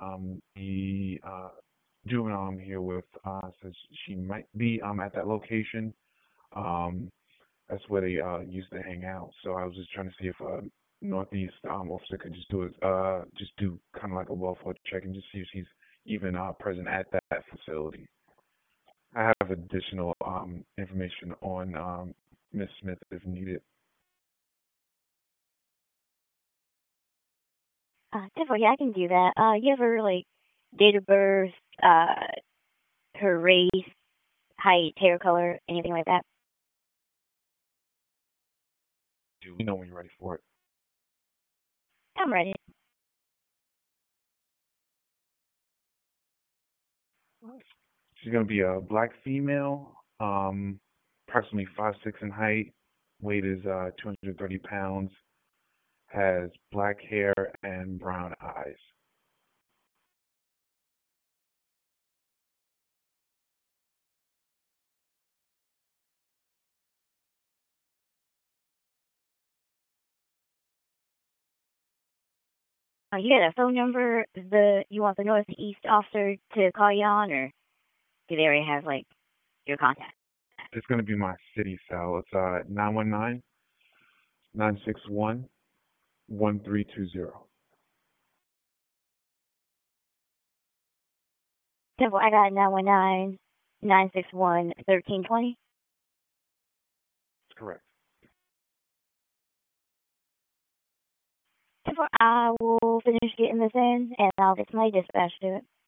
The juvenile I'm here with says she might be at that location. Um, that's where they used to hang out. So I was just trying to see if Northeast officer could just do kind of like a welfare check and just see if she's even present at that facility. I have additional information on Miss Smith if needed. Definitely, yeah, I can do that. You have her like date of birth, uh, her race, height, hair color, anything like that. You know when you're ready for it. I'm ready. She's gonna be a black female, approximately 5'6" in height. Weight is 230 pounds. Has black hair and brown eyes. You got a phone number the you want the Northeast officer to call you on, or do they already have like your contact? It's gonna be my city cell. It's 919-961-1320. Simple. I got 919-961-1320. That's correct. Simple. I will finish getting this in, and I'll get my dispatch to it.